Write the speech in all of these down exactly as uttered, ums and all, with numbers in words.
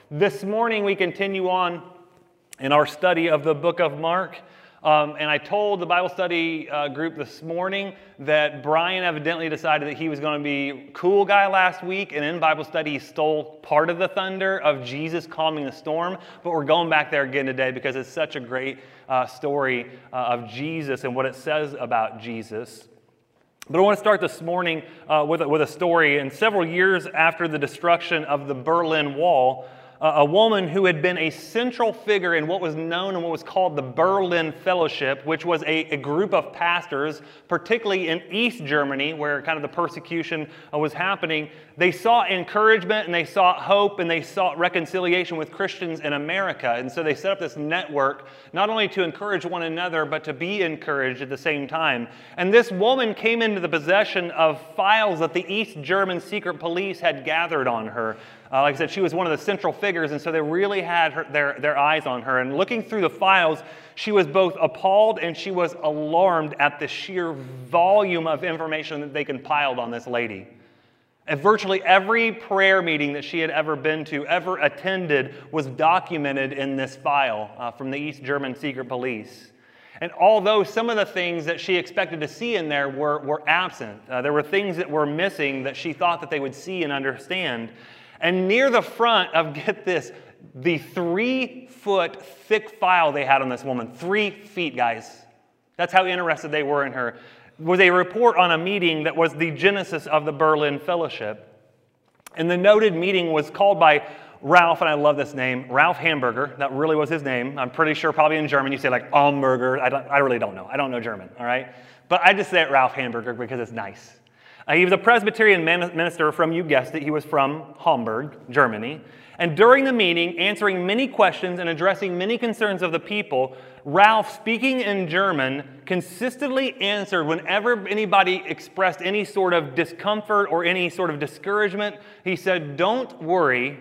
This morning we continue on in our study of the book of Mark. Um, and I told the Bible study uh, group this morning that Brian evidently decided that he was going to be cool guy last week, and in Bible study he stole part of the thunder of Jesus calming the storm. But we're going back there again today because it's such a great uh, story uh, of Jesus and what it says about Jesus. But I want to start this morning uh, with, with a story. And several years after the destruction of the Berlin Wall, uh, a woman who had been a central figure in what was known and what was called the Berlin Fellowship, which was a, a group of pastors, particularly in East Germany, where kind of the persecution uh, was happening, they sought encouragement and they sought hope and they sought reconciliation with Christians in America. And so they set up this network, not only to encourage one another, but to be encouraged at the same time. And this woman came into the possession of files that the East German secret police had gathered on her. Uh, like I said, she was one of the central figures, and so they really had her, their, their eyes on her. And looking through the files, she was both appalled and she was alarmed at the sheer volume of information that they compiled on this lady. And virtually every prayer meeting that she had ever been to, ever attended, was documented in this file uh, from the East German secret police. And although some of the things that she expected to see in there were, were absent, uh, there were things that were missing that she thought that they would see and understand. And near the front of, get this, the three-foot thick file they had on this woman, three feet, guys. That's how interested they were in her. Was a report on a meeting that was the genesis of the Berlin Fellowship. And the noted meeting was called by Ralph, and I love this name, Ralph Hamburger. That really was his name. I'm pretty sure probably in German you say like Hamburger. I, don't, I really don't know. I don't know German, all right? But I just say it Ralph Hamburger because it's nice. Uh, he was a Presbyterian minister from, you guessed it, he was from Hamburg, Germany. And during the meeting, answering many questions and addressing many concerns of the people, Ralph, speaking in German, consistently answered whenever anybody expressed any sort of discomfort or any sort of discouragement. He said, "Don't worry,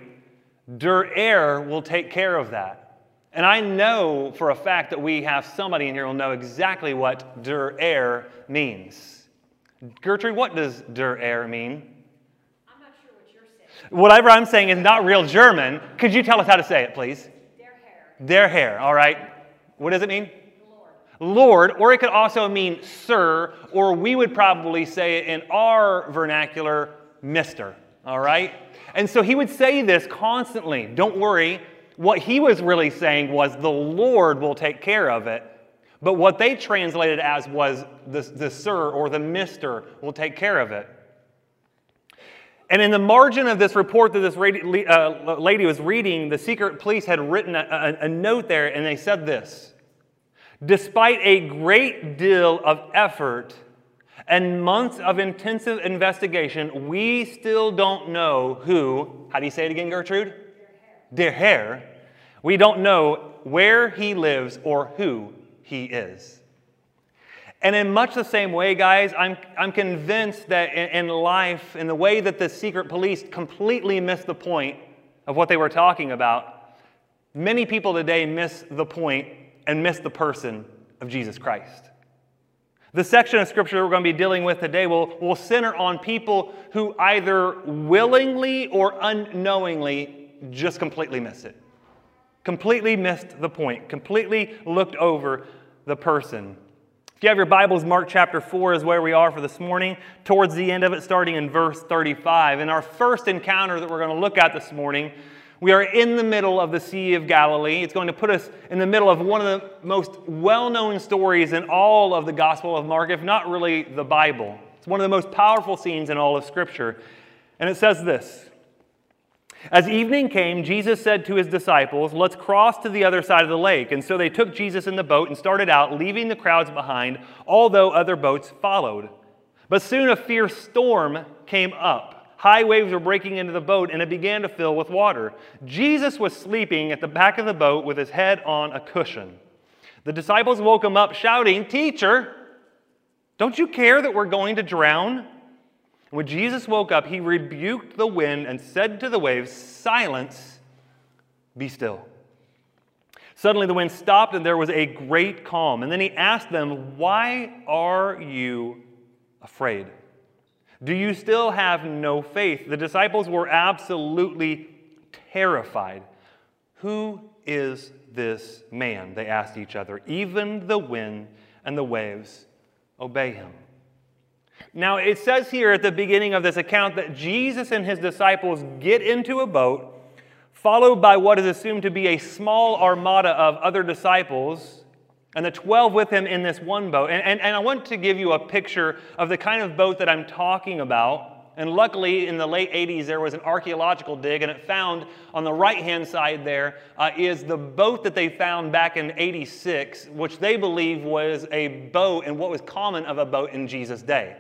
Der Herr will take care of that." And I know for a fact that we have somebody in here who will know exactly what Der Herr means. Gertrude, what does Der Herr mean? I'm not sure what you're saying. Whatever I'm saying is not real German. Could you tell us how to say it, please? Der Herr. Der Herr, all right. What does it mean? Lord. Lord, or it could also mean sir, or we would probably say it in our vernacular, mister, all right? And so he would say this constantly. Don't worry. What he was really saying was the Lord will take care of it. But what they translated as was the, the sir or the mister will take care of it. And in the margin of this report that this lady, uh, lady was reading, the secret police had written a, a, a note there, and they said this: "Despite a great deal of effort and months of intensive investigation, we still don't know who," how do you say it again, Gertrude? Der Herr. We don't know where he lives or who he is. And in much the same way, guys, I'm, I'm convinced that in, in life, in the way that the secret police completely missed the point of what they were talking about, many people today miss the point and miss the person of Jesus Christ. The section of Scripture that we're going to be dealing with today will, will center on people who either willingly or unknowingly just completely miss it. Completely missed the point, completely looked over the person. If you have your Bibles, Mark chapter four is where we are for this morning, towards the end of it, starting in verse thirty-five. In our first encounter that we're going to look at this morning, we are in the middle of the Sea of Galilee. It's going to put us in the middle of one of the most well-known stories in all of the Gospel of Mark, if not really the Bible. It's one of the most powerful scenes in all of Scripture. And it says this: "As evening came, Jesus said to his disciples, 'Let's cross to the other side of the lake.' And so they took Jesus in the boat and started out, leaving the crowds behind, although other boats followed. But soon a fierce storm came up. High waves were breaking into the boat, and it began to fill with water. Jesus was sleeping at the back of the boat with his head on a cushion. The disciples woke him up, shouting, 'Teacher, don't you care that we're going to drown?' When Jesus woke up, he rebuked the wind and said to the waves, 'Silence, be still.' Suddenly the wind stopped and there was a great calm. And then he asked them, 'Why are you afraid? Do you still have no faith?' The disciples were absolutely terrified. "Who is this man?" they asked each other. "Even the wind and the waves obey him." Now, it says here at the beginning of this account that Jesus and his disciples get into a boat, followed by what is assumed to be a small armada of other disciples, and the twelve with him in this one boat. And, and, and I want to give you a picture of the kind of boat that I'm talking about. And luckily, in the late eighties, there was an archaeological dig, and it found on the right-hand side there uh, is the boat that they found back in eighty-six, which they believe was a boat and what was common of a boat in Jesus' day.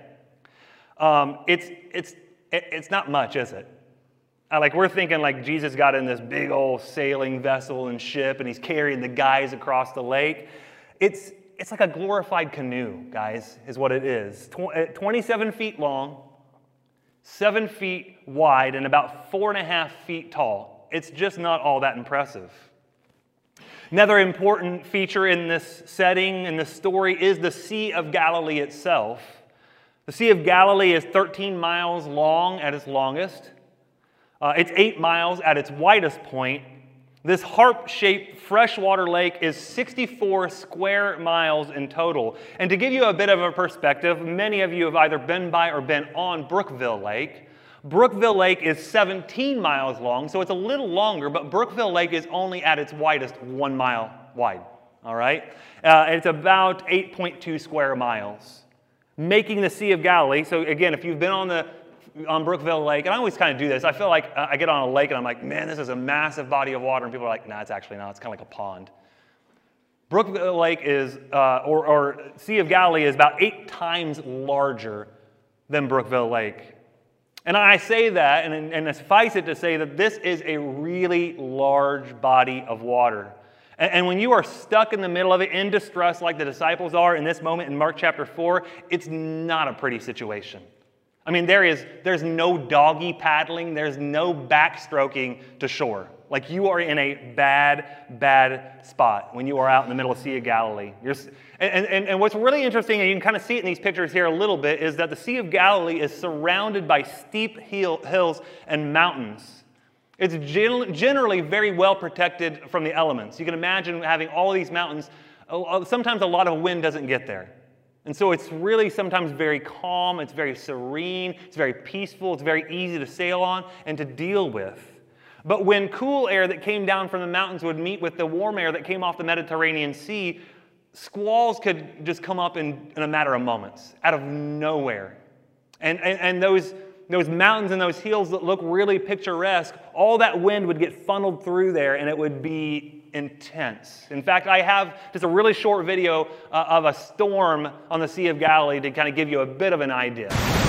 Um, it's, it's, it's not much, is it? Uh, like, we're thinking like Jesus got in this big old sailing vessel and ship, and he's carrying the guys across the lake. It's, it's like a glorified canoe, guys, is what it is. Tw- twenty-seven feet long, seven feet wide, and about four and a half feet tall. It's just not all that impressive. Another important feature in this setting, in this story, is the Sea of Galilee itself. The Sea of Galilee is thirteen miles long at its longest. Uh, it's eight miles at its widest point. This harp-shaped freshwater lake is sixty-four square miles in total. And to give you a bit of a perspective, many of you have either been by or been on Brookville Lake. Brookville Lake is seventeen miles long, so it's a little longer, but Brookville Lake is only at its widest one mile wide, all right? Uh, it's about eight point two square miles, making the Sea of Galilee. So again, if you've been on the on Brookville Lake, and I always kind of do this. I feel like I get on a lake and I'm like, man, this is a massive body of water. And people are like, nah, it's actually not. It's kind of like a pond. Brookville Lake is, uh, or, or Sea of Galilee is about eight times larger than Brookville Lake. And I say that, and, and suffice it to say that this is a really large body of water. And, and when you are stuck in the middle of it, in distress like the disciples are in this moment in Mark chapter four, it's not a pretty situation. I mean, there is, there's no doggy paddling. There's no backstroking to shore. Like, you are in a bad, bad spot when you are out in the middle of the Sea of Galilee. You're, and, and, and what's really interesting, and you can kind of see it in these pictures here a little bit, is that the Sea of Galilee is surrounded by steep hill, hills and mountains. It's gen- generally very well protected from the elements. You can imagine having all of these mountains. Sometimes a lot of wind doesn't get there. And so it's really sometimes very calm, it's very serene, it's very peaceful, it's very easy to sail on and to deal with. But when cool air that came down from the mountains would meet with the warm air that came off the Mediterranean Sea, squalls could just come up in, in a matter of moments, out of nowhere. And, and, and those, those mountains and those hills that look really picturesque, all that wind would get funneled through there and it would be intense. In fact, I have just a really short video uh, of a storm on the Sea of Galilee to kind of give you a bit of an idea.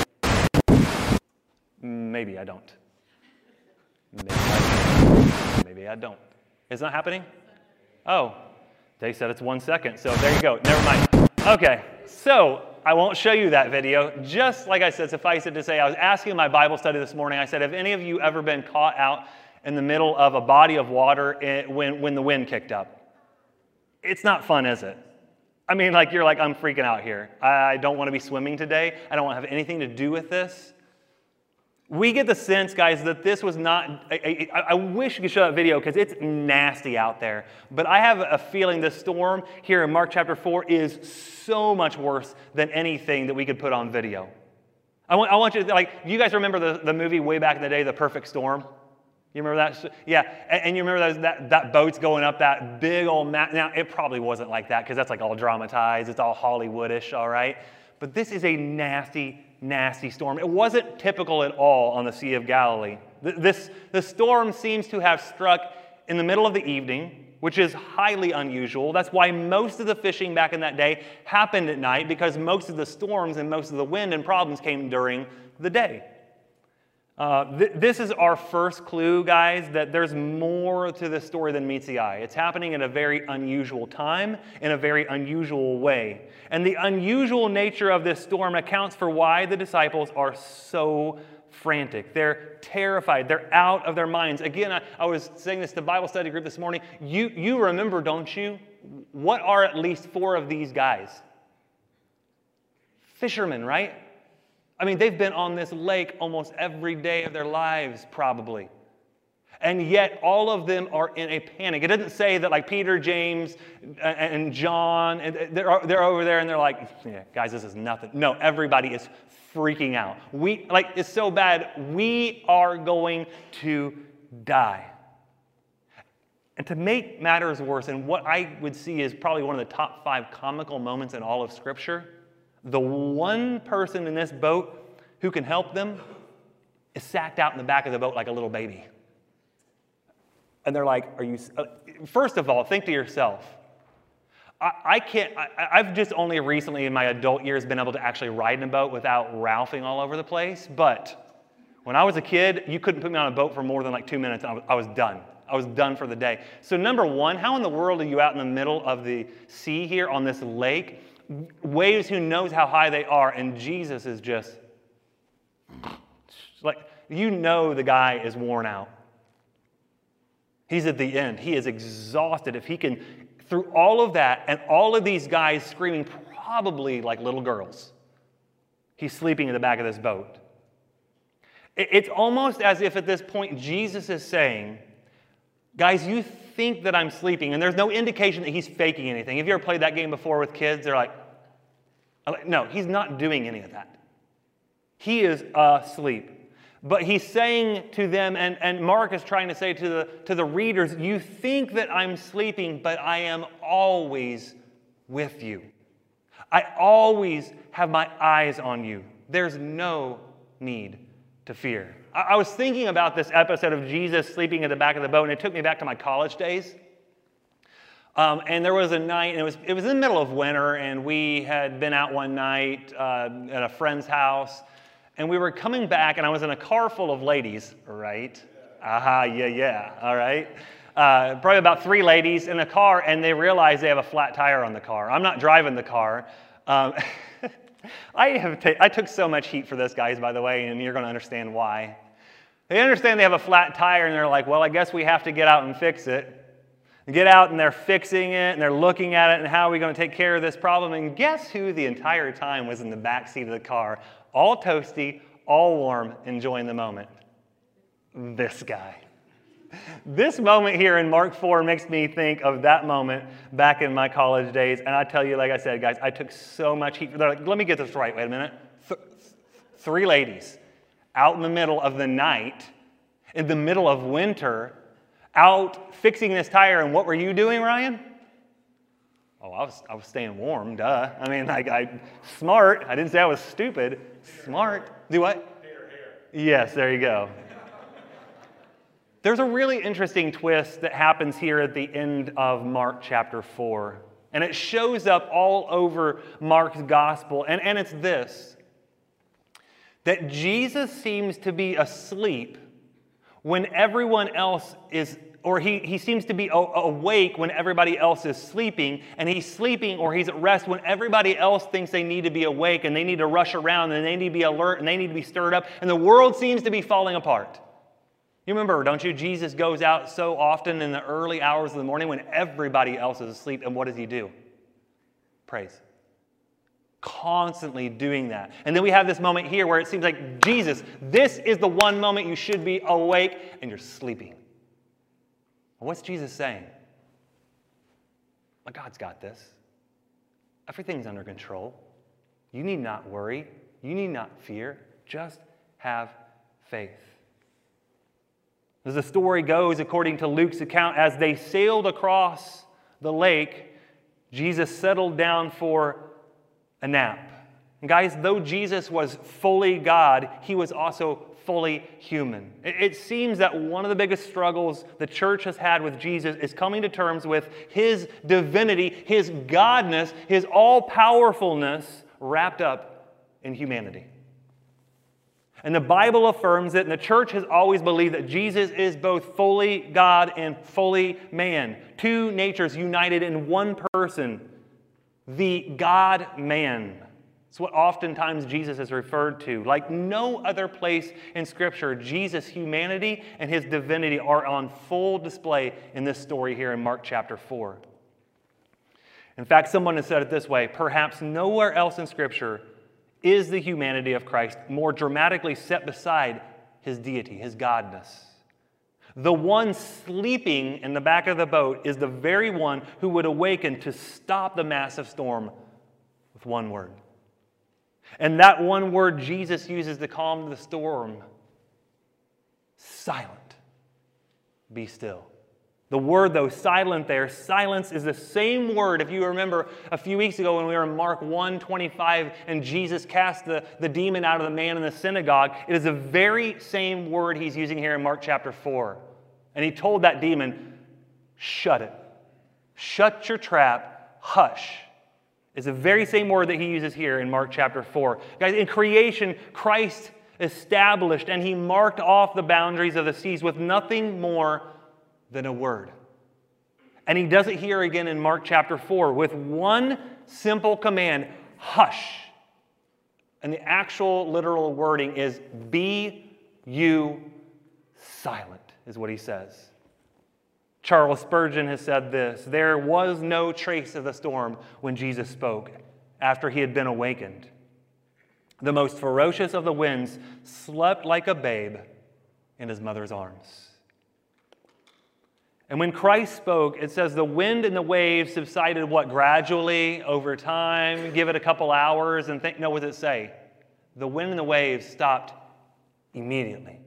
Maybe I don't. Maybe I don't. Maybe I don't. Is that happening? Oh, they said it's one second, so there you go. Never mind. Okay, so I won't show you that video. Just like I said, suffice it to say, I was asking in my Bible study this morning, I said, have any of you ever been caught out in the middle of a body of water when, when the wind kicked up? It's not fun, is it? I mean, like, you're like, I'm freaking out here. I don't want to be swimming today. I don't want to have anything to do with this. We get the sense, guys, that this was not, I, I, I wish you could show that video because it's nasty out there. But I have a feeling this storm here in Mark chapter four is so much worse than anything that we could put on video. I want, I want you to, like, you guys remember the, the movie way back in the day, The Perfect Storm? You remember that? Yeah, and, and you remember that, that that boat's going up that big old mountain. Now, it probably wasn't like that because that's like all dramatized. It's all Hollywoodish, all right? But this is a nasty, nasty storm. It wasn't typical at all on the Sea of Galilee. This, the storm seems to have struck in the middle of the evening, which is highly unusual. That's why most of the fishing back in that day happened at night, because most of the storms and most of the wind and problems came during the day. Uh, th- this is our first clue, guys, that there's more to this story than meets the eye. It's happening at a very unusual time, in a very unusual way. And the unusual nature of this storm accounts for why the disciples are so frantic. They're terrified. They're out of their minds. Again, I, I was saying this to Bible study group this morning. You, you remember, don't you? What are at least four of these guys? Fishermen, right? I mean, they've been on this lake almost every day of their lives, probably. And yet all of them are in a panic. It doesn't say that like Peter, James, and John, and they're, they're over there and they're like, yeah, guys, this is nothing. No, everybody is freaking out. We, like, it's so bad, we are going to die. And to make matters worse, and what I would see is probably one of the top five comical moments in all of Scripture, the one person in this boat who can help them is sacked out in the back of the boat like a little baby. And they're like, are you, first of all, think to yourself, I, I can't, I, I've just only recently in my adult years been able to actually ride in a boat without ralphing all over the place. But when I was a kid, you couldn't put me on a boat for more than like two minutes and I was, I was done. I was done for the day. So number one, how in the world are you out in the middle of the sea here on this lake? Waves, who knows how high they are, and Jesus is just, like, you know the guy is worn out. He's at the end. He is exhausted. If he can, through all of that and all of these guys screaming probably like little girls, he's sleeping in the back of this boat. It's almost as if at this point Jesus is saying, guys, you think that I'm sleeping, and there's no indication that he's faking anything. Have you ever played that game before with kids? They're like, no, he's not doing any of that. He is asleep. But he's saying to them, and, and Mark is trying to say to the, to the readers, you think that I'm sleeping, but I am always with you. I always have my eyes on you. There's no need to fear. I, I was thinking about this episode of Jesus sleeping at the back of the boat, and it took me back to my college days. Um, and there was a night, and it was, it was in the middle of winter, and we had been out one night uh, at a friend's house. And we were coming back, and I was in a car full of ladies, right? Aha, yeah, yeah, all right. Uh, probably about three ladies in a car, and they realize they have a flat tire on the car. I'm not driving the car. Um, I have ta- I took so much heat for this, guys, by the way, and you're going to understand why. They understand they have a flat tire, and they're like, well, I guess we have to get out and fix it. And get out, and they're fixing it, and they're looking at it, and how are we going to take care of this problem? And guess who the entire time was in the back seat of the car, all toasty, all warm, enjoying the moment? This guy. This moment here in Mark four makes me think of that moment back in my college days. And I tell you, like I said, guys, I took so much heat. They're like, let me get this right. Wait a minute. Th- three ladies out in the middle of the night, in the middle of winter, out fixing this tire. And what were you doing, Ryan? Oh, I was, I was staying warm, duh. I mean, like, I, smart. I didn't say I was stupid. Smart. Do what? Hair, hair. Yes, there you go. There's a really interesting twist that happens here at the end of Mark chapter four. And it shows up all over Mark's gospel. And, and it's this, that Jesus seems to be asleep when everyone else is, or he, he seems to be awake when everybody else is sleeping, and he's sleeping or he's at rest when everybody else thinks they need to be awake and they need to rush around and they need to be alert and they need to be stirred up, and the world seems to be falling apart. You remember, don't you? Jesus goes out so often in the early hours of the morning when everybody else is asleep, and what does he do? Praise. Constantly doing that. And then we have this moment here where it seems like, Jesus, this is the one moment you should be awake, and you're sleeping. What's Jesus saying? Well, God's got this. Everything's under control. You need not worry. You need not fear. Just have faith. As the story goes, according to Luke's account, as they sailed across the lake, Jesus settled down for a nap. And guys, though Jesus was fully God, he was also fully human. It seems that one of the biggest struggles the church has had with Jesus is coming to terms with his divinity, his godness, his all-powerfulness wrapped up in humanity. And the Bible affirms it, and the church has always believed that Jesus is both fully God and fully man. Two natures united in one person, the God-man. It's what oftentimes Jesus is referred to. Like no other place in Scripture, Jesus' humanity and his divinity are on full display in this story here in Mark chapter four. In fact, someone has said it this way, perhaps nowhere else in Scripture is the humanity of Christ more dramatically set beside his deity, his godness. The one sleeping in the back of the boat is the very one who would awaken to stop the massive storm with one word. And that one word Jesus uses to calm the storm: silent. Be still. The word, though, silent there, silence is the same word, if you remember a few weeks ago when we were in Mark one twenty-five and Jesus cast the, the demon out of the man in the synagogue. It is the very same word he's using here in Mark chapter four. And he told that demon, shut it. Shut your trap. Hush. It's the very same word that he uses here in Mark chapter four. Guys, in creation, Christ established and he marked off the boundaries of the seas with nothing more than a word. And he does it here again in Mark chapter four with one simple command: hush. And the actual literal wording is be you silent, is what he says. Charles Spurgeon has said this: there was no trace of the storm when Jesus spoke after he had been awakened. The most ferocious of the winds slept like a babe in his mother's arms. And when Christ spoke, it says the wind and the waves subsided, what, gradually, over time? Give it a couple hours and think, no, what does it say? The wind and the waves stopped immediately.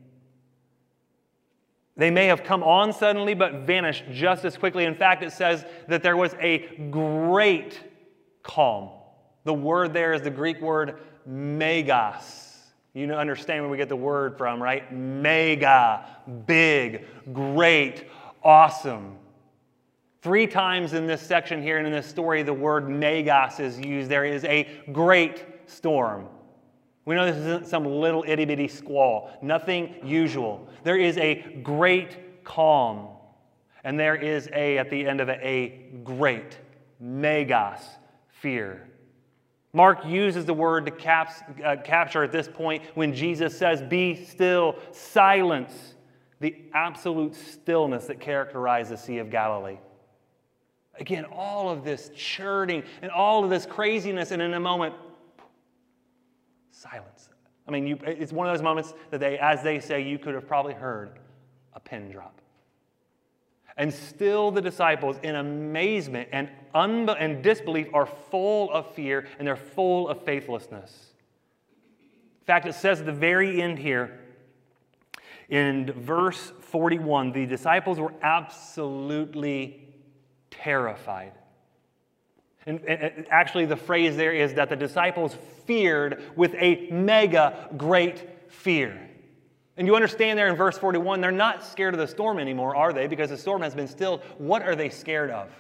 They may have come on suddenly, but vanished just as quickly. In fact, it says that there was a great calm. The word there is the Greek word megas. You understand where we get the word from, right? Mega, big, great, awesome. Three times in this section here and in this story, the word megas is used. There is a great storm. We know this isn't some little itty-bitty squall. Nothing usual. There is a great calm. And there is a, at the end of it, a great, megas, fear. Mark uses the word to caps, uh, capture at this point when Jesus says, be still, silence, the absolute stillness that characterized the Sea of Galilee. Again, all of this churning and all of this craziness, and in a moment, silence. I mean, you, it's one of those moments that they, as they say, you could have probably heard a pin drop. And still the disciples, in amazement and, unbe- and disbelief, are full of fear and they're full of faithlessness. In fact, it says at the very end here, in verse forty-one, the disciples were absolutely terrified. And, and actually, the phrase there is that the disciples feared with a mega great fear. And you understand there in verse forty-one, they're not scared of the storm anymore, are they? Because the storm has been stilled. What are they scared of?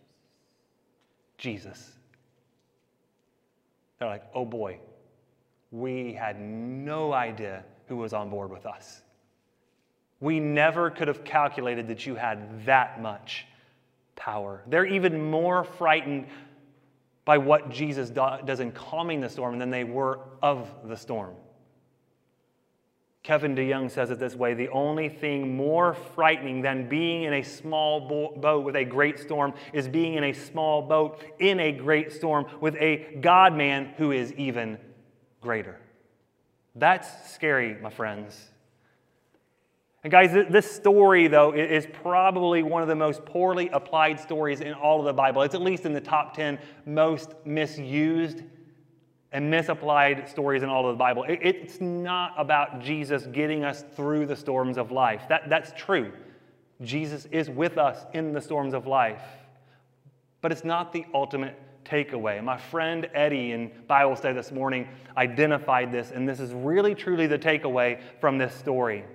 Jesus. They're like, oh boy, we had no idea who was on board with us. We never could have calculated that you had that much power. They're even more frightened by what Jesus does in calming the storm than they were of the storm. Kevin DeYoung says it this way: the only thing more frightening than being in a small boat with a great storm is being in a small boat in a great storm with a God-man who is even greater. That's scary, my friends. And guys, this story, though, is probably one of the most poorly applied stories in all of the Bible. It's at least in the top ten most misused and misapplied stories in all of the Bible. It's not about Jesus getting us through the storms of life. That, that's true. Jesus is with us in the storms of life. But it's not the ultimate takeaway. My friend Eddie in Bible study this morning identified this, and this is really truly the takeaway from this story.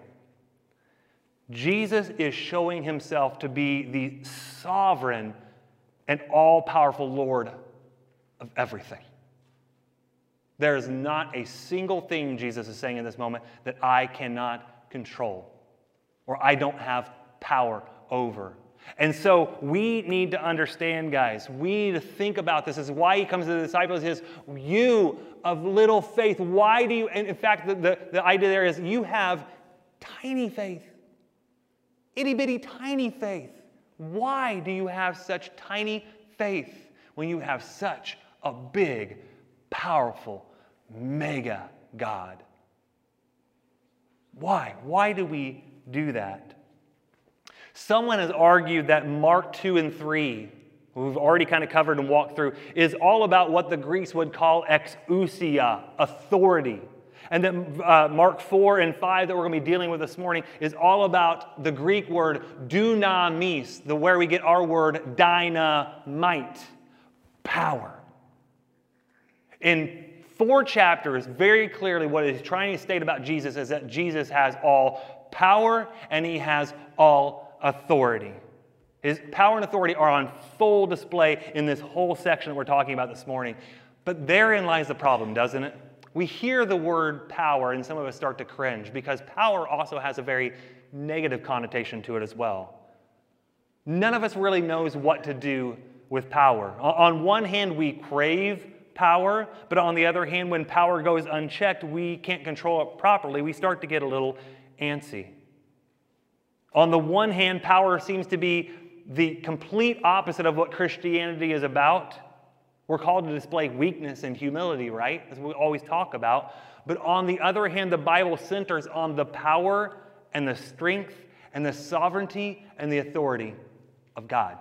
Jesus is showing himself to be the sovereign and all-powerful Lord of everything. There is not a single thing, Jesus is saying in this moment, that I cannot control or I don't have power over. And so we need to understand, guys, we need to think about this. This is why he comes to the disciples, is you of little faith. Why do you, and in fact, the, the, the idea there is you have tiny faith. Itty-bitty tiny faith. Why do you have such tiny faith when you have such a big, powerful, mega God? Why? Why do we do that? Someone has argued that Mark two and three, we've already kind of covered and walked through, is all about what the Greeks would call exousia, authority. And that uh, Mark four and five that we're going to be dealing with this morning is all about the Greek word dunamis, the where we get our word dynamite, power. In four chapters, very clearly what it is trying to state about Jesus is that Jesus has all power and he has all authority. His power and authority are on full display in this whole section that we're talking about this morning. But therein lies the problem, doesn't it? We hear the word power and some of us start to cringe because power also has a very negative connotation to it as well. None of us really knows what to do with power. On one hand, we crave power, but on the other hand, when power goes unchecked, we can't control it properly. We start to get a little antsy. On the one hand, power seems to be the complete opposite of what Christianity is about. We're called to display weakness and humility, right? As we always talk about. But on the other hand, the Bible centers on the power and the strength and the sovereignty and the authority of God.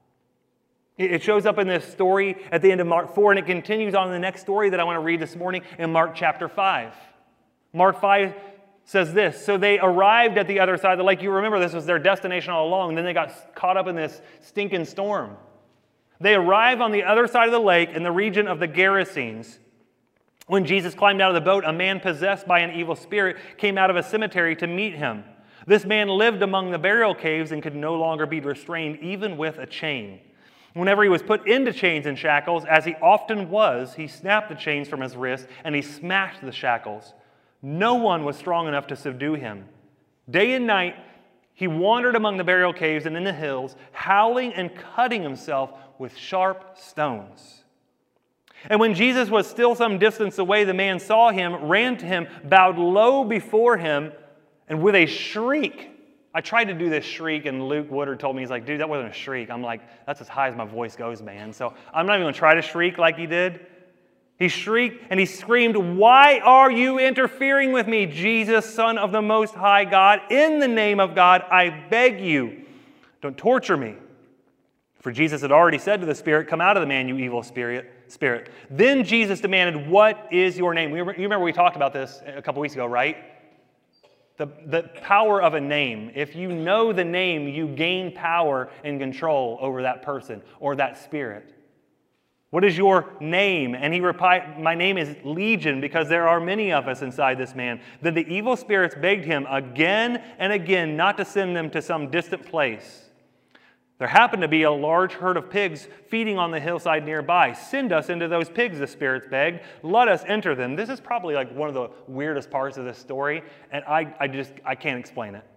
It shows up in this story at the end of Mark four, and it continues on in the next story that I want to read this morning in Mark chapter five. Mark five says this, so they arrived at the other side of the lake. You remember this was their destination all along. Then they got caught up in this stinking storm. They arrive on the other side of the lake in the region of the Gerasenes. When Jesus climbed out of the boat, a man possessed by an evil spirit came out of a cemetery to meet him. This man lived among the burial caves and could no longer be restrained, even with a chain. Whenever he was put into chains and shackles, as he often was, he snapped the chains from his wrists and he smashed the shackles. No one was strong enough to subdue him. Day and night, he wandered among the burial caves and in the hills, howling and cutting himself with sharp stones. And when Jesus was still some distance away, the man saw him, ran to him, bowed low before him, and with a shriek, I tried to do this shriek, and Luke Woodard told me, he's like, dude, that wasn't a shriek. I'm like, that's as high as my voice goes, man. So I'm not even going to try to shriek like he did. He shrieked and he screamed, why are you interfering with me, Jesus, Son of the Most High God? In the name of God, I beg you, don't torture me. For Jesus had already said to the spirit, come out of the man, you evil spirit. Spirit. Then Jesus demanded, what is your name? You remember we talked about this a couple weeks ago, right? The, the power of a name. If you know the name, you gain power and control over that person or that spirit. What is your name? And he replied, my name is Legion, because there are many of us inside this man. Then the evil spirits begged him again and again not to send them to some distant place. There happened to be a large herd of pigs feeding on the hillside nearby. Send us into those pigs, the spirits begged. Let us enter them. This is probably like one of the weirdest parts of this story, and I, I just, I can't explain it.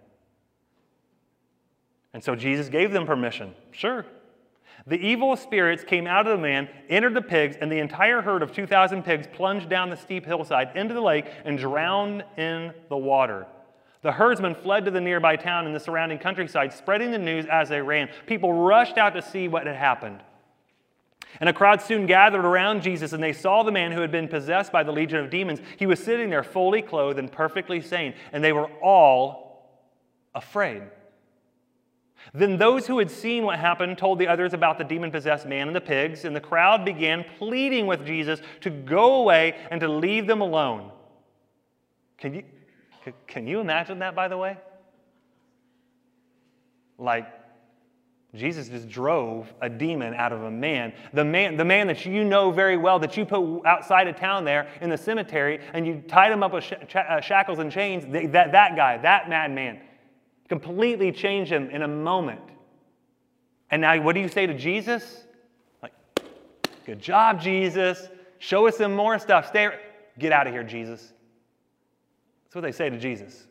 And so Jesus gave them permission. Sure. The evil spirits came out of the man, entered the pigs, and the entire herd of two thousand pigs plunged down the steep hillside into the lake and drowned in the water. The herdsmen fled to the nearby town and the surrounding countryside, spreading the news as they ran. People rushed out to see what had happened. And a crowd soon gathered around Jesus, and they saw the man who had been possessed by the legion of demons. He was sitting there fully clothed and perfectly sane, and they were all afraid. Then those who had seen what happened told the others about the demon-possessed man and the pigs, and the crowd began pleading with Jesus to go away and to leave them alone. Can you, can you imagine that, by the way? Like, Jesus just drove a demon out of a man. The man, the man that you know very well, that you put outside of town there in the cemetery, and you tied him up with sh- sh- uh, shackles and chains, that, that guy, that madman, completely changed him in a moment. And now what do you say to Jesus? Like, good job, Jesus. Show us some more stuff. Stay. Get out of here, Jesus. That's what they say to Jesus.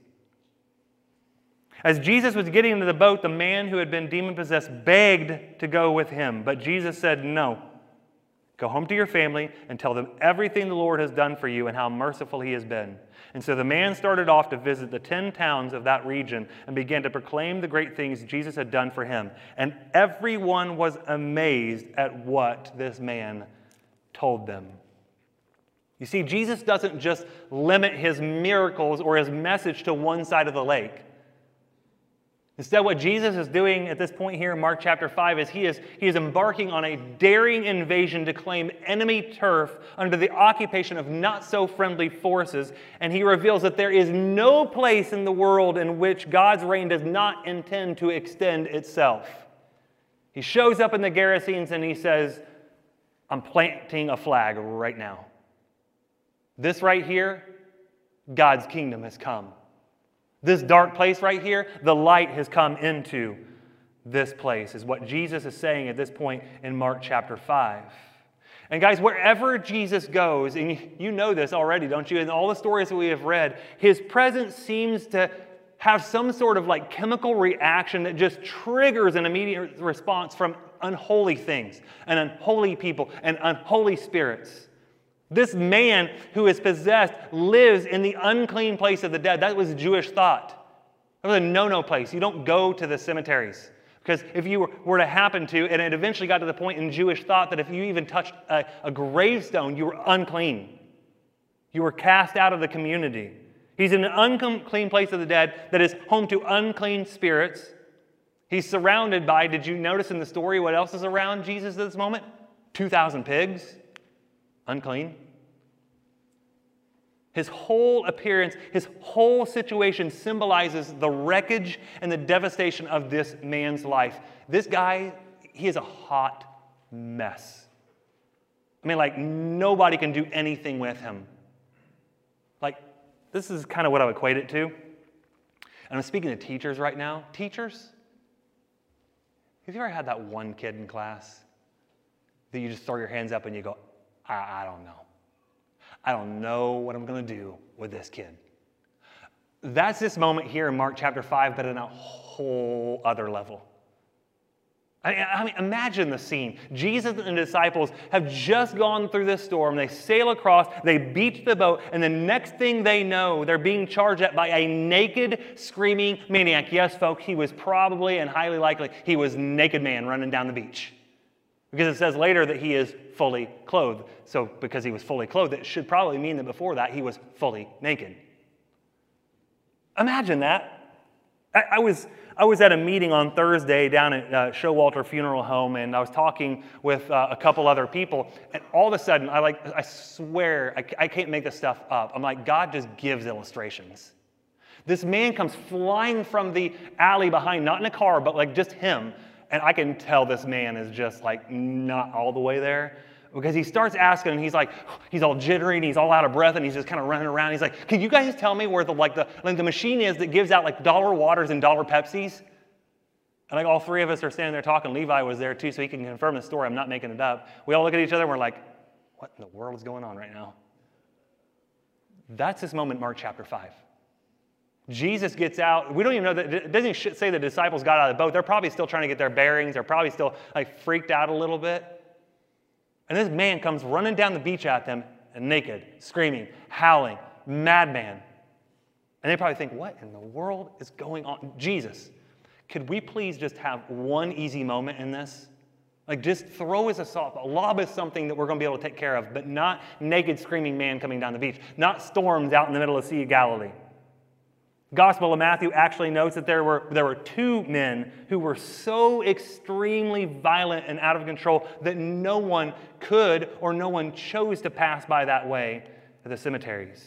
As Jesus was getting into the boat, the man who had been demon-possessed begged to go with him. But Jesus said, no. Go home to your family and tell them everything the Lord has done for you and how merciful he has been. And so the man started off to visit the ten towns of that region and began to proclaim the great things Jesus had done for him. And everyone was amazed at what this man told them. You see, Jesus doesn't just limit his miracles or his message to one side of the lake. Instead, what Jesus is doing at this point here in Mark chapter five is he is, he is embarking on a daring invasion to claim enemy turf under the occupation of not-so-friendly forces, and he reveals that there is no place in the world in which God's reign does not intend to extend itself. He shows up in the Gerasenes and he says, I'm planting a flag right now. This right here, God's kingdom has come. This dark place right here, the light has come into this place, is what Jesus is saying at this point in Mark chapter five. And guys, wherever Jesus goes, and you know this already, don't you? In all the stories that we have read, his presence seems to have some sort of like chemical reaction that just triggers an immediate response from unholy things and unholy people and unholy spirits. This man who is possessed lives in the unclean place of the dead. That was Jewish thought. That was a no-no place. You don't go to the cemeteries. Because if you were to happen to, and it eventually got to the point in Jewish thought that if you even touched a, a gravestone, you were unclean. You were cast out of the community. He's in an unclean place of the dead that is home to unclean spirits. He's surrounded by, did you notice in the story what else is around Jesus at this moment? two thousand pigs. Unclean. His whole appearance, his whole situation symbolizes the wreckage and the devastation of this man's life. This guy, he is a hot mess. I mean, like, nobody can do anything with him. Like, this is kind of what I would equate it to. And I'm speaking to teachers right now. Teachers, have you ever had that one kid in class that you just throw your hands up and you go, I, I don't know. I don't know what I'm going to do with this kid. That's this moment here in Mark chapter five, but in a whole other level. I, I mean, imagine the scene. Jesus and the disciples have just gone through this storm. They sail across, they beach the boat, and the next thing they know, they're being charged at by a naked, screaming maniac. Yes, folks, he was probably and highly likely, he was a naked man running down the beach. Because it says later that he is fully clothed. So because he was fully clothed, it should probably mean that before that he was fully naked. Imagine that. I, I was I was at a meeting on Thursday down at uh, Showalter Funeral Home, and I was talking with uh, a couple other people, and all of a sudden, I like I swear, I, I can't make this stuff up. I'm like, God just gives illustrations. This man comes flying from the alley behind, not in a car, but like just him. And I can tell this man is just like not all the way there, because he starts asking, and he's like, he's all jittery and he's all out of breath and he's just kind of running around. He's like, can you guys tell me where the like the like the machine is that gives out like dollar waters and dollar Pepsis? And like all three of us are standing there talking. Levi was there too, so he can confirm the story. I'm not making it up. We all look at each other and we're like, what in the world is going on right now? That's this moment in Mark chapter five. Jesus gets out. We don't even know that. It doesn't say the disciples got out of the boat. They're probably still trying to get their bearings. They're probably still like freaked out a little bit. And this man comes running down the beach at them, and naked, screaming, howling, madman. And they probably think, what in the world is going on? Jesus, could we please just have one easy moment in this? Like just throw us a softball, lob us something that we're going to be able to take care of, but not naked, screaming man coming down the beach, not storms out in the middle of the Sea of Galilee. Gospel of Matthew actually notes that there were, there were two men who were so extremely violent and out of control that no one could or no one chose to pass by that way at the cemeteries.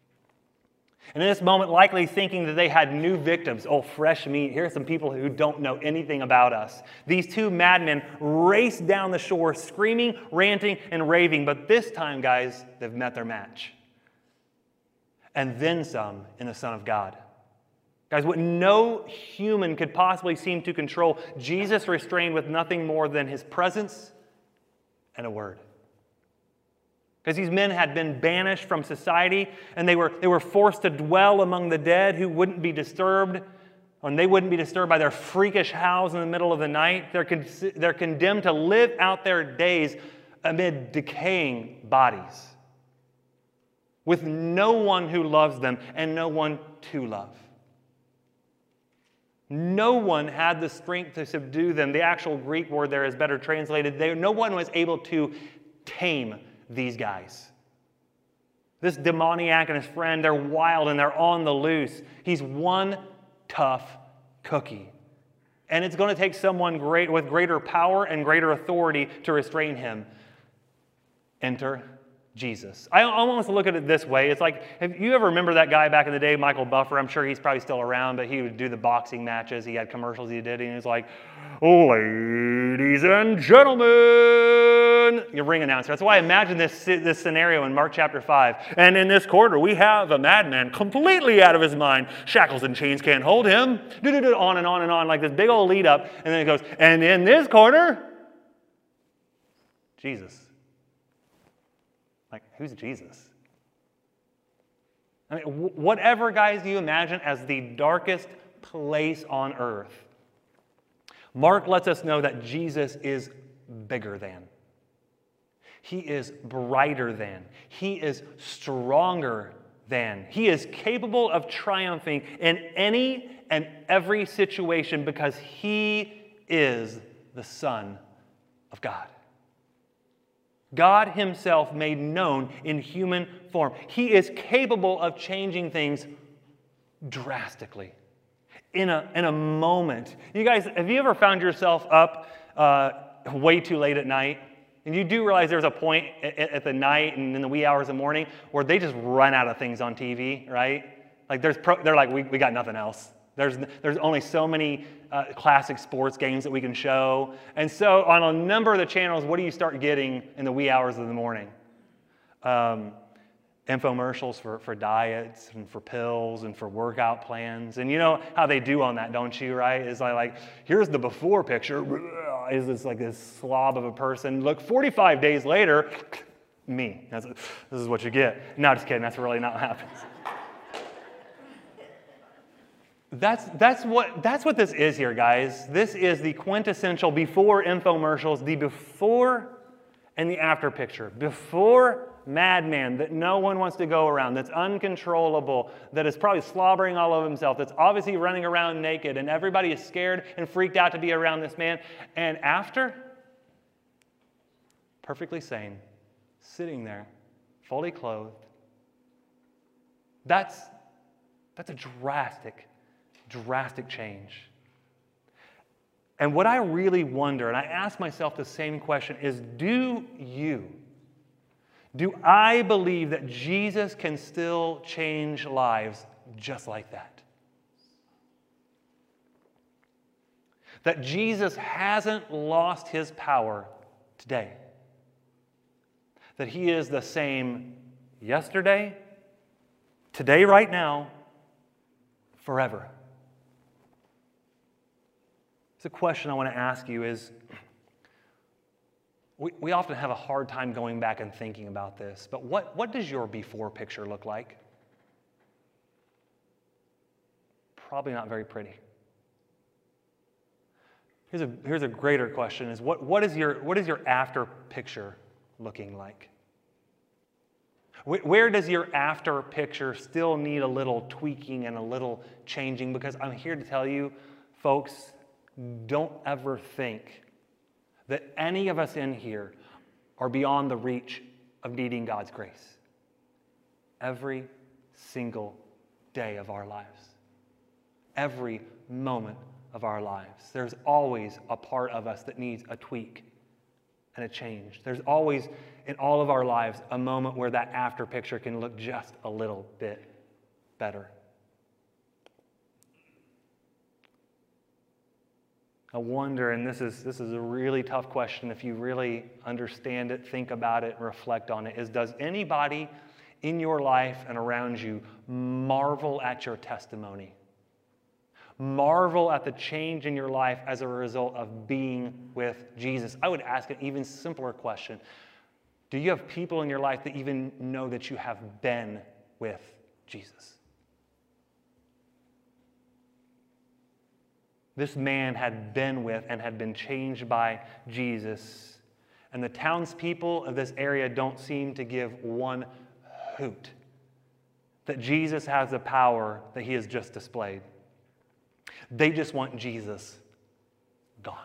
And in this moment, likely thinking that they had new victims, oh, fresh meat, here are some people who don't know anything about us. These two madmen race down the shore, screaming, ranting, and raving. But this time, guys, they've met their match. And then some in the Son of God. Guys, what no human could possibly seem to control, Jesus restrained with nothing more than his presence and a word. Because these men had been banished from society, and they were, they were forced to dwell among the dead who wouldn't be disturbed, and they wouldn't be disturbed by their freakish howls in the middle of the night. They're, con- they're condemned to live out their days amid decaying bodies, with no one who loves them and no one to love. No one had the strength to subdue them. The actual Greek word there is better translated. They, no one was able to tame these guys. This demoniac and his friend, they're wild and they're on the loose. He's one tough cookie. And it's going to take someone great with greater power and greater authority to restrain him. Enter Jesus. I almost look at it this way. It's like, if you ever remember that guy back in the day, Michael Buffer? I'm sure he's probably still around, but he would do the boxing matches. He had commercials he did, and he was like, ladies and gentlemen, your ring announcer. That's why I imagine this, this scenario in Mark chapter five. And in this quarter, we have a madman completely out of his mind. Shackles and chains can't hold him. Do-do-do, on and on and on, like this big old lead up. And then it goes, and in this corner, Jesus. Like, who's Jesus? I mean, whatever, guys, you imagine as the darkest place on earth, Mark lets us know that Jesus is bigger than. He is brighter than. He is stronger than. He is capable of triumphing in any and every situation because he is the Son of God. God himself made known in human form. He is capable of changing things drastically, in a, in a moment. You guys, have you ever found yourself up uh, way too late at night? And you do realize there's a point at, at the night and in the wee hours of the morning where they just run out of things on T V, right? Like there's pro, they're like, we, we got nothing else. There's, there's only so many uh, classic sports games that we can show. And so on a number of the channels, what do you start getting in the wee hours of the morning? Um, infomercials for, for diets and for pills and for workout plans. And you know how they do on that, don't you, right? It's like, like here's the before picture. Is this like this slob of a person? Look, forty-five days later, me. That's, this is what you get. No, just kidding. That's really not what happens. That's, that's, what, that's what this is here, guys. This is the quintessential before infomercials, the before and the after picture. Before madman that no one wants to go around, that's uncontrollable, that is probably slobbering all over himself, that's obviously running around naked, and everybody is scared and freaked out to be around this man. And after, perfectly sane, sitting there, fully clothed. That's, that's a drastic drastic change. And what I really wonder, and I ask myself the same question, is do you, do I believe that Jesus can still change lives just like that? That Jesus hasn't lost his power today? That he is the same yesterday, today, right now, forever? The question I want to ask you is, we, we often have a hard time going back and thinking about this, but what, what does your before picture look like? Probably not very pretty. Here's a, here's a greater question, is what, what, is your, what is your after picture looking like? Where does your after picture still need a little tweaking and a little changing? Because I'm here to tell you, folks, don't ever think that any of us in here are beyond the reach of needing God's grace. Every single day of our lives, every moment of our lives, there's always a part of us that needs a tweak and a change. There's always, in all of our lives, a moment where that after picture can look just a little bit better. I wonder, and this is, this is a really tough question if you really understand it, think about it, and reflect on it, is does anybody in your life and around you marvel at your testimony? Marvel at the change in your life as a result of being with Jesus? I would ask an even simpler question. Do you have people in your life that even know that you have been with Jesus? This man had been with and had been changed by Jesus. And the townspeople of this area don't seem to give one hoot that Jesus has the power that he has just displayed. They just want Jesus gone.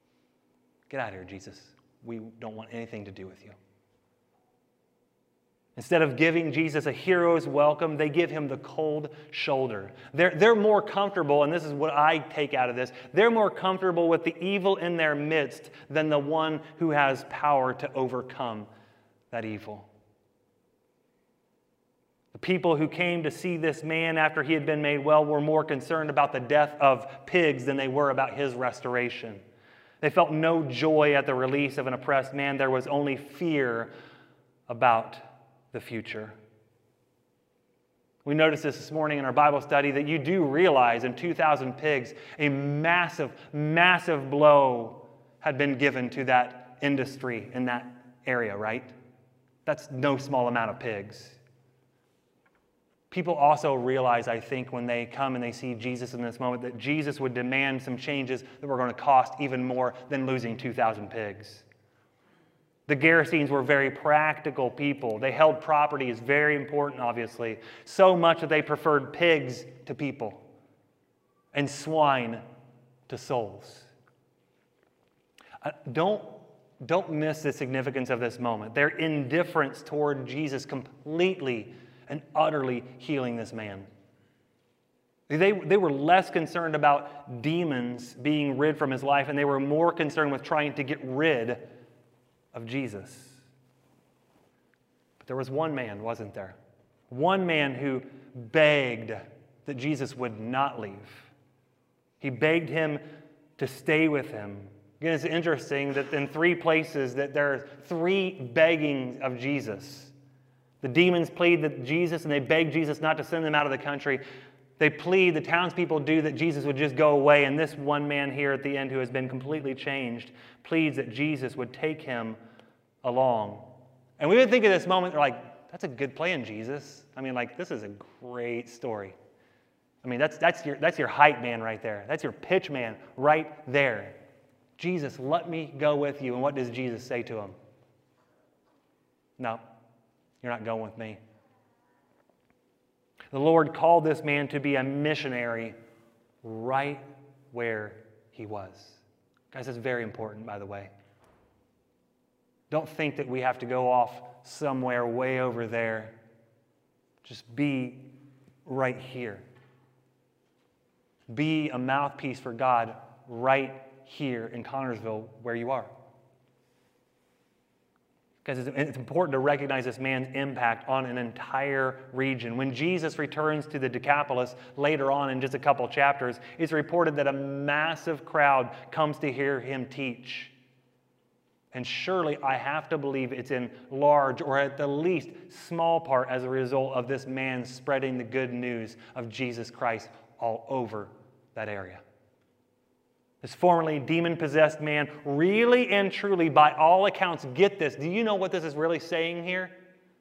Get out of here, Jesus. We don't want anything to do with you. Instead of giving Jesus a hero's welcome, they give him the cold shoulder. They're, they're more comfortable, and this is what I take out of this, they're more comfortable with the evil in their midst than the one who has power to overcome that evil. The people who came to see this man after he had been made well were more concerned about the death of pigs than they were about his restoration. They felt no joy at the release of an oppressed man. There was only fear about the future. We noticed this this morning in our Bible study that you do realize in two thousand pigs, a massive, massive blow had been given to that industry in that area, right? That's no small amount of pigs. People also realize, I think, when they come and they see Jesus in this moment, that Jesus would demand some changes that were going to cost even more than losing two thousand pigs. The Gerasenes were very practical people. They held property as very important, obviously, so much that they preferred pigs to people and swine to souls. Uh, don't, don't miss the significance of this moment. Their indifference toward Jesus completely and utterly healing this man. They, they were less concerned about demons being rid from his life, and they were more concerned with trying to get rid of Jesus. But there was one man, wasn't there? One man who begged that Jesus would not leave. He begged him to stay with him. Again, it's interesting that in three places that there are three beggings of Jesus. The demons plead that Jesus, and they beg Jesus not to send them out of the country. They plead, the townspeople do, that Jesus would just go away. And this one man here at the end, who has been completely changed, pleads that Jesus would take him along. And we would think at this moment, they're like, that's a good plan, Jesus. I mean, like, this is a great story. I mean, that's, that's, your, that's your hype man right there. That's your pitch man right there. Jesus, let me go with you. And what does Jesus say to him? No, you're not going with me. The Lord called this man to be a missionary right where he was. Guys, that's very important, by the way. Don't think that we have to go off somewhere way over there. Just be right here. Be a mouthpiece for God right here in Connersville where you are. Because it's important to recognize this man's impact on an entire region. When Jesus returns to the Decapolis later on in just a couple chapters, it's reported that a massive crowd comes to hear him teach. And surely I have to believe it's in large or at the least small part as a result of this man spreading the good news of Jesus Christ all over that area. This formerly demon-possessed man, really and truly, by all accounts, get this. Do you know what this is really saying here?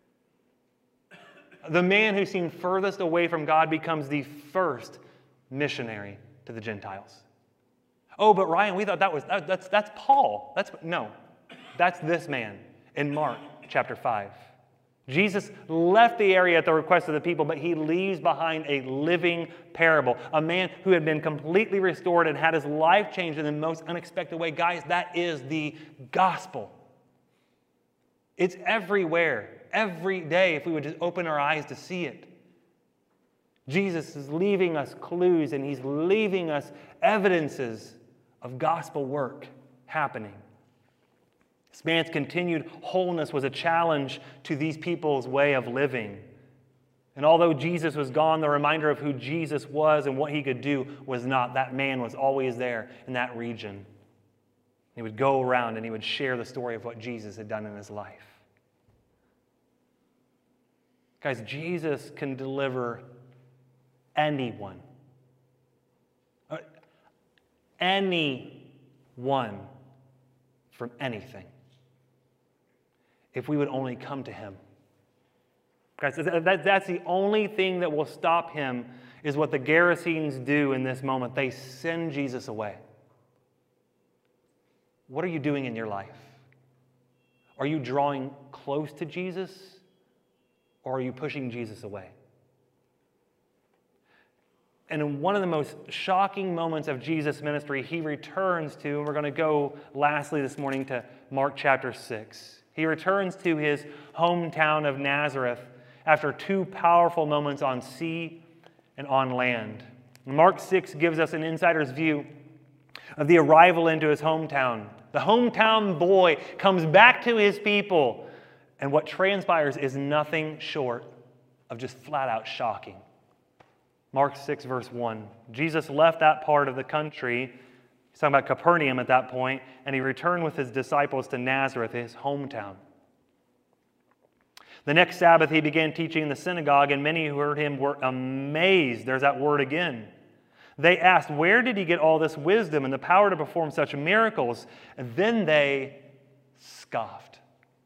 The man who seemed furthest away from God becomes the first missionary to the Gentiles. Oh, but Ryan, we thought that was, that, that's, that's Paul. That's, no, that's this man in Mark chapter five. Jesus left the area at the request of the people, but he leaves behind a living parable. A man who had been completely restored and had his life changed in the most unexpected way. Guys, that is the gospel. It's everywhere, every day, if we would just open our eyes to see it. Jesus is leaving us clues, and he's leaving us evidences of gospel work happening. This man's continued wholeness was a challenge to these people's way of living. And although Jesus was gone, the reminder of who Jesus was and what he could do was not. That man was always there in that region. He would go around and he would share the story of what Jesus had done in his life. Guys, Jesus can deliver anyone. Anyone from anything. If we would only come to him. Guys, that, that's the only thing that will stop him, is what the Gerasenes do in this moment. They send Jesus away. What are you doing in your life? Are you drawing close to Jesus, or are you pushing Jesus away? And in one of the most shocking moments of Jesus' ministry, he returns to, and we're going to go lastly this morning to Mark chapter six. He returns to his hometown of Nazareth after two powerful moments on sea and on land. Mark six gives us an insider's view of the arrival into his hometown. The hometown boy comes back to his people, and what transpires is nothing short of just flat out shocking. Mark six, verse one. Jesus left that part of the country. He's talking about Capernaum at that point, and he returned with his disciples to Nazareth, his hometown. The next Sabbath, he began teaching in the synagogue, and many who heard him were amazed. There's that word again. They asked, where did he get all this wisdom and the power to perform such miracles? And then they scoffed.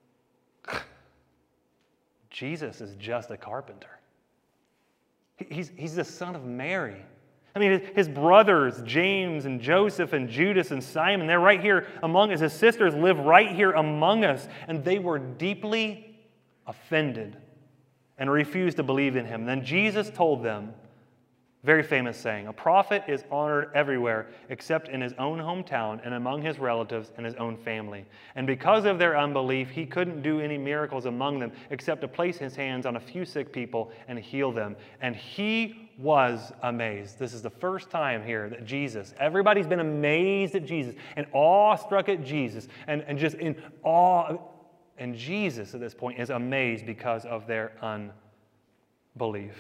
Jesus is just a carpenter. He's, he's the son of Mary. I mean, his brothers, James and Joseph and Judas and Simon, they're right here among us. His sisters live right here among us. And they were deeply offended and refused to believe in him. Then Jesus told them, very famous saying, a prophet is honored everywhere except in his own hometown and among his relatives and his own family. And because of their unbelief, he couldn't do any miracles among them except to place his hands on a few sick people and heal them. And he was amazed. This is the first time here that Jesus, everybody's been amazed at Jesus and awestruck at Jesus and, and just in awe. And Jesus at this point is amazed because of their unbelief.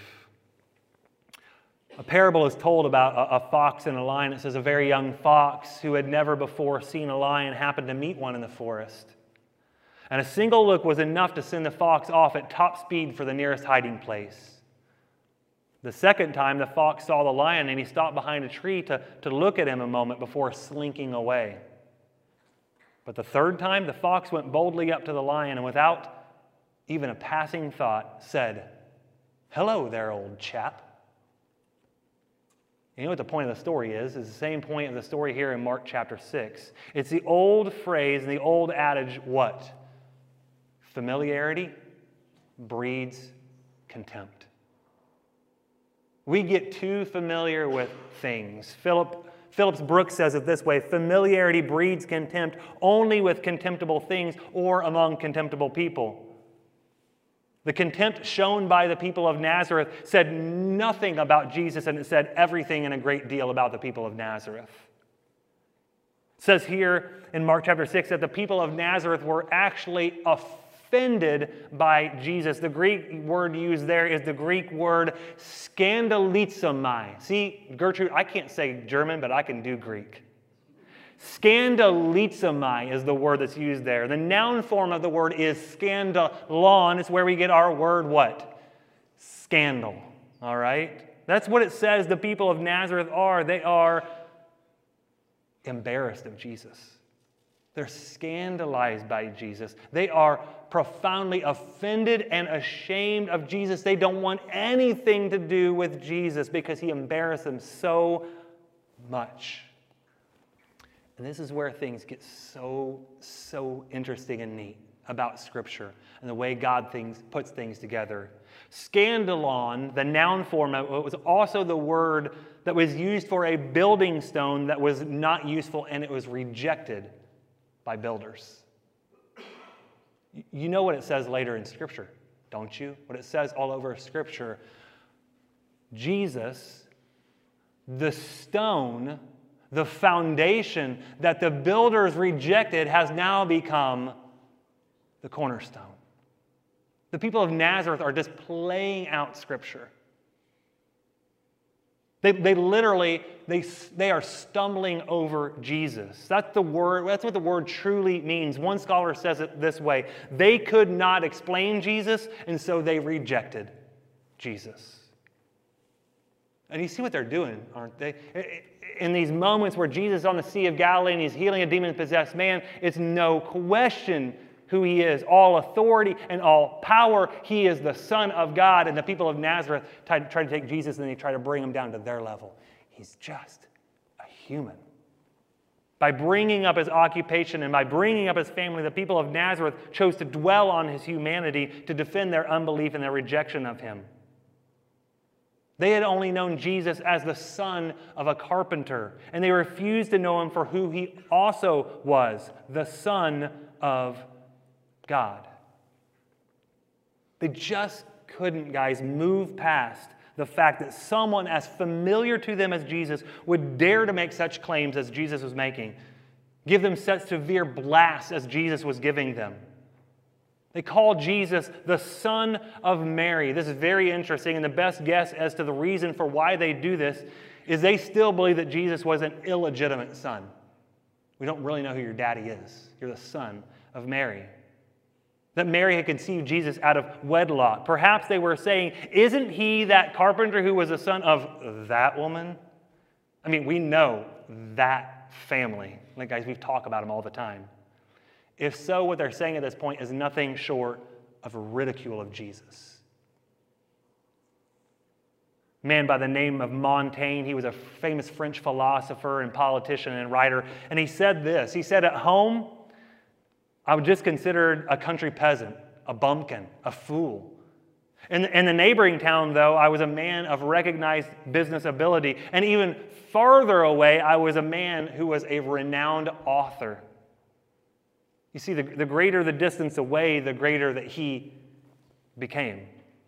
A parable is told about a, a fox and a lion. It says a very young fox who had never before seen a lion happened to meet one in the forest. And a single look was enough to send the fox off at top speed for the nearest hiding place. The second time, the fox saw the lion and he stopped behind a tree to, to look at him a moment before slinking away. But the third time, the fox went boldly up to the lion and without even a passing thought said, hello there, old chap. You know what the point of the story is? It's the same point of the story here in Mark chapter six. It's the old phrase and the old adage, what? Familiarity breeds contempt. We get too familiar with things. Philip, Phillips Brooks says it this way, familiarity breeds contempt only with contemptible things or among contemptible people. The contempt shown by the people of Nazareth said nothing about Jesus, and it said everything and a great deal about the people of Nazareth. It says here in Mark chapter six that the people of Nazareth were actually offended by Jesus. The Greek word used there is the Greek word skandalizomai. See, Gertrude, I can't say German, but I can do Greek. Skandalizomai is the word that's used there. The noun form of the word is scandalon. It's where we get our word what? Scandal. All right? That's what it says the people of Nazareth are. They are embarrassed of Jesus. They're scandalized by Jesus. They are profoundly offended and ashamed of Jesus. They don't want anything to do with Jesus because he embarrassed them so much. And this is where things get so, so interesting and neat about Scripture and the way God things, puts things together. Scandalon, the noun form, was also the word that was used for a building stone that was not useful and it was rejected by builders. You know what it says later in Scripture, don't you? What it says all over Scripture. Jesus, the stone, the foundation that the builders rejected has now become the cornerstone. The people of Nazareth are just playing out Scripture. They, they literally, they, they are stumbling over Jesus. That's the word, that's what the word truly means. One scholar says it this way. They could not explain Jesus, and so they rejected Jesus. And you see what they're doing, aren't they? In these moments where Jesus is on the Sea of Galilee and he's healing a demon-possessed man, it's no question who he is. All authority and all power. He is the Son of God. And the people of Nazareth try, try to take Jesus and they try to bring him down to their level. He's just a human. By bringing up his occupation and by bringing up his family, the people of Nazareth chose to dwell on his humanity to defend their unbelief and their rejection of him. They had only known Jesus as the son of a carpenter, and they refused to know him for who he also was, the Son of God. They just couldn't, guys, move past the fact that someone as familiar to them as Jesus would dare to make such claims as Jesus was making, give them such severe blasts as Jesus was giving them. They called Jesus the Son of Mary. This is very interesting, and the best guess as to the reason for why they do this is they still believe that Jesus was an illegitimate son. We don't really know who your daddy is. You're the son of Mary. That Mary had conceived Jesus out of wedlock. Perhaps they were saying, isn't he that carpenter who was the son of that woman? I mean, we know that family. Like, guys, we talk about them all the time. If so, what they're saying at this point is nothing short of a ridicule of Jesus. A man by the name of Montaigne, he was a famous French philosopher and politician and writer, and he said this. He said, at home, I was just considered a country peasant, a bumpkin, a fool. In, in the neighboring town, though, I was a man of recognized business ability. And even farther away, I was a man who was a renowned author. You see, the, the greater the distance away, the greater that he became.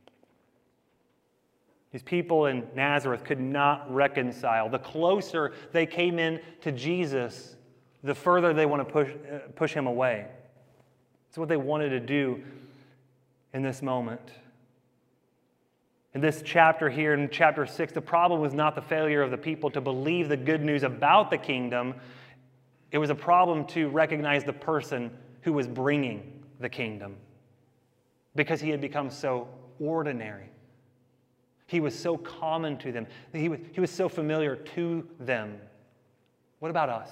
These people in Nazareth could not reconcile. The closer they came in to Jesus, the further they want to push, uh, push him away. It's what they wanted to do in this moment. In this chapter here, in chapter six, the problem was not the failure of the people to believe the good news about the kingdom. It was a problem to recognize the person who was bringing the kingdom, because he had become so ordinary. He was so common to them. He was, he was so familiar to them. What about us?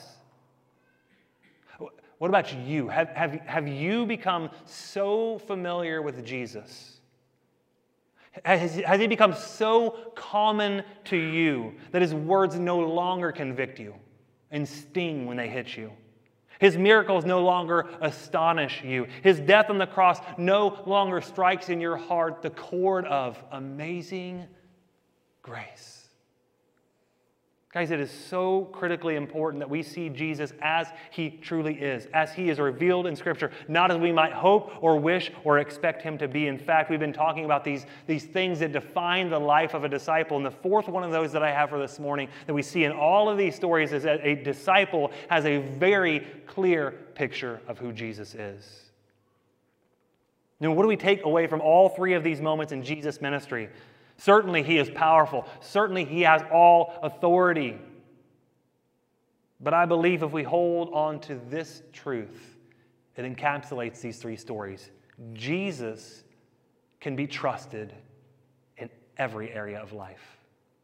What about you? Have, have, have you become so familiar with Jesus? Has, has he become so common to you that his words no longer convict you and sting when they hit you? His miracles no longer astonish you. His death on the cross no longer strikes in your heart the chord of amazing grace. Guys, it is so critically important that we see Jesus as he truly is, as he is revealed in Scripture, not as we might hope or wish or expect him to be. In fact, we've been talking about these, these things that define the life of a disciple. And the fourth one of those that I have for this morning that we see in all of these stories is that a disciple has a very clear picture of who Jesus is. Now, what do we take away from all three of these moments in Jesus' ministry? Certainly he is powerful. Certainly he has all authority. But I believe if we hold on to this truth, it encapsulates these three stories. Jesus can be trusted in every area of life.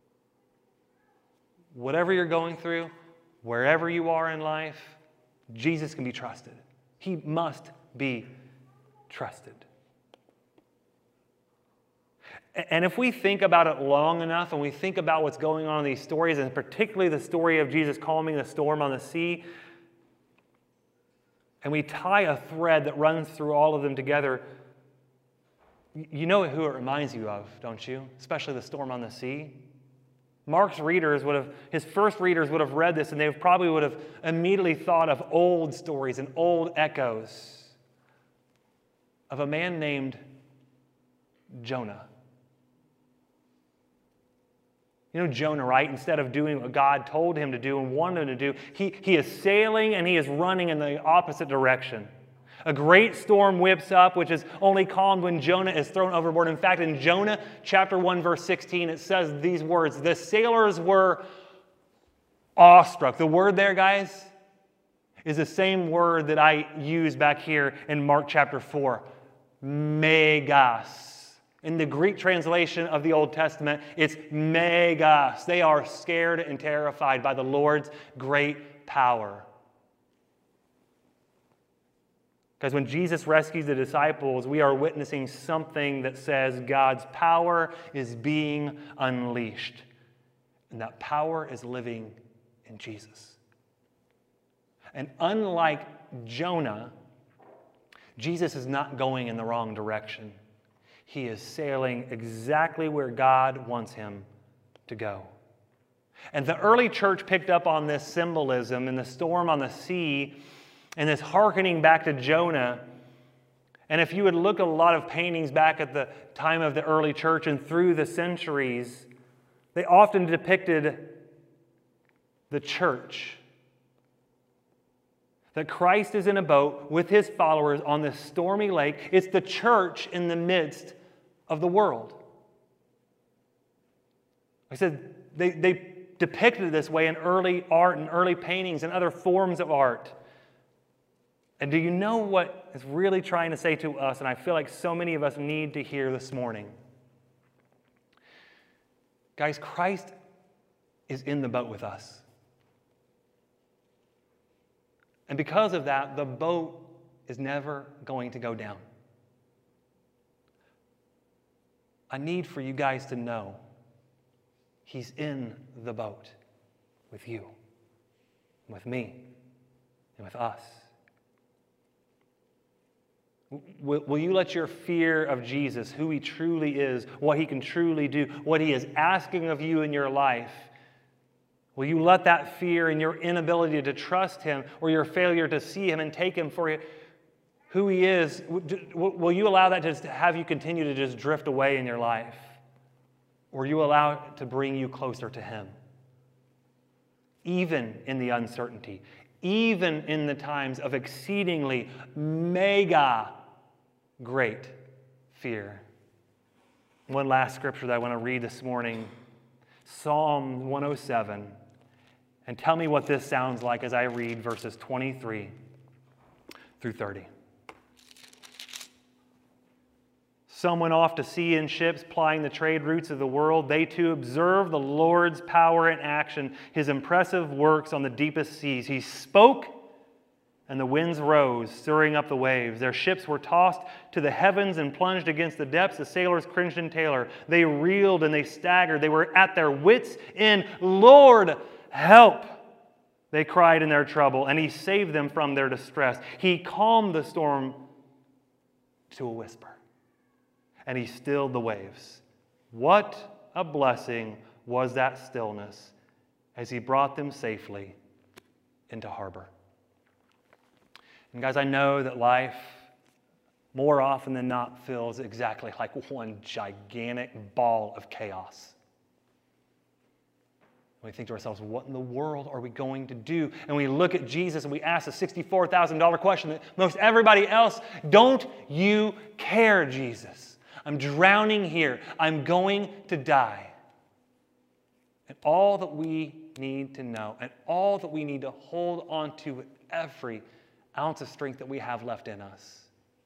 Whatever you're going through, wherever you are in life, Jesus can be trusted. He must be trusted. And if we think about it long enough and we think about what's going on in these stories, and particularly the story of Jesus calming the storm on the sea, and we tie a thread that runs through all of them together, you know who it reminds you of, don't you? Especially the storm on the sea. Mark's readers would have, his first readers would have read this, and they probably would have immediately thought of old stories and old echoes of a man named Jonah. You know Jonah, right? Instead of doing what God told him to do and wanted him to do, he, he is sailing and he is running in the opposite direction. A great storm whips up, which is only calmed when Jonah is thrown overboard. In fact, in Jonah chapter one, verse sixteen, it says these words, the sailors were awestruck. The word there, guys, is the same word that I use back here in Mark chapter four, megas. In the Greek translation of the Old Testament, it's megas. They are scared and terrified by the Lord's great power. Because when Jesus rescues the disciples, we are witnessing something that says God's power is being unleashed. And that power is living in Jesus. And unlike Jonah, Jesus is not going in the wrong direction. He is sailing exactly where God wants him to go. And the early church picked up on this symbolism in the storm on the sea and this hearkening back to Jonah And if you would look at a lot of paintings back at the time of the early church and through the centuries, they often depicted the church. That Christ is in a boat with his followers on this stormy lake. It's the church in the midst of the world. I said they, they depicted it this way in early art and early paintings and other forms of art. And do you know what it's really trying to say to us, and I feel like so many of us need to hear this morning? Guys, Christ is in the boat with us. And because of that, the boat is never going to go down. I need for you guys to know he's in the boat with you, with me, and with us. Will, will you let your fear of Jesus, who he truly is, what he can truly do, what he is asking of you in your life, will you let that fear and your inability to trust him or your failure to see him and take him for who he is, will you allow that to just have you continue to just drift away in your life? Or you allow it to bring you closer to him? Even in the uncertainty, even in the times of exceedingly mega great fear. One last scripture that I want to read this morning, Psalm one oh seven. And tell me what this sounds like as I read verses twenty-three through thirty. Some went off to sea in ships, plying the trade routes of the world. They too observed the Lord's power in action, his impressive works on the deepest seas. He spoke, and the winds rose, stirring up the waves. Their ships were tossed to the heavens and plunged against the depths. The sailors cringed in terror. They reeled and they staggered. They were at their wits' end. Lord, help! They cried in their trouble, and he saved them from their distress. He calmed the storm to a whisper, and he stilled the waves. What a blessing was that stillness as he brought them safely into harbor. And guys, I know that life more often than not feels exactly like one gigantic ball of chaos. We think to ourselves, what in the world are we going to do? And we look at Jesus and we ask the sixty-four thousand dollars question that most everybody else, don't you care, Jesus? I'm drowning here. I'm going to die. And all that we need to know and all that we need to hold on to with every ounce of strength that we have left in us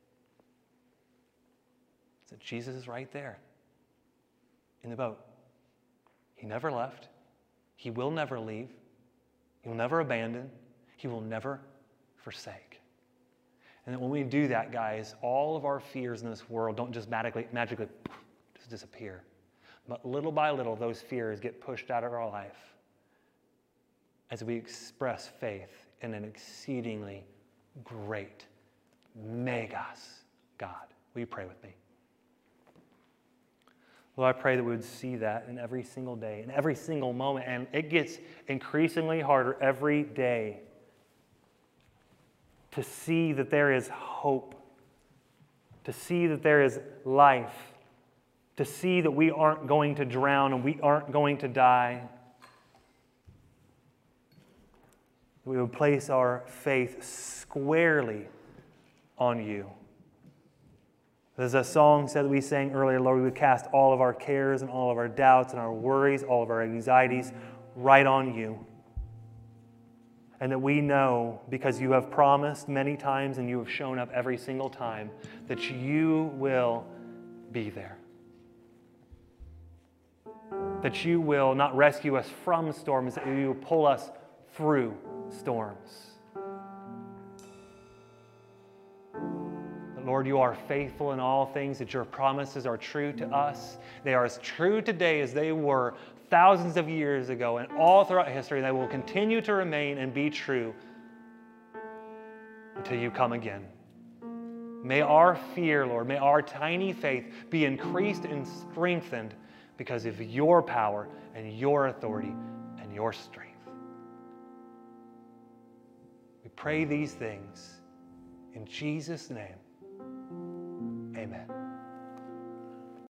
is that Jesus is right there in the boat. He never left. He will never leave. He will never abandon. He will never forsake. And that when we do that, guys, all of our fears in this world don't just magically, magically just disappear. But little by little, those fears get pushed out of our life as we express faith in an exceedingly great, megas God. Will you pray with me? Lord, I pray that we would see that in every single day, in every single moment. And it gets increasingly harder every day to see that there is hope, to see that there is life, to see that we aren't going to drown and we aren't going to die. We would place our faith squarely on you. As a song said that we sang earlier, Lord, we would cast all of our cares and all of our doubts and our worries, all of our anxieties right on you. And that we know, because you have promised many times and you have shown up every single time, that you will be there. That you will not rescue us from storms, that you will pull us through storms. But Lord, you are faithful in all things, that your promises are true to us. They are as true today as they were thousands of years ago and all throughout history. They will continue to remain and be true until you come again. May our fear, Lord, may our tiny faith be increased and strengthened because of your power and your authority and your strength. We pray these things in Jesus' name. Amen.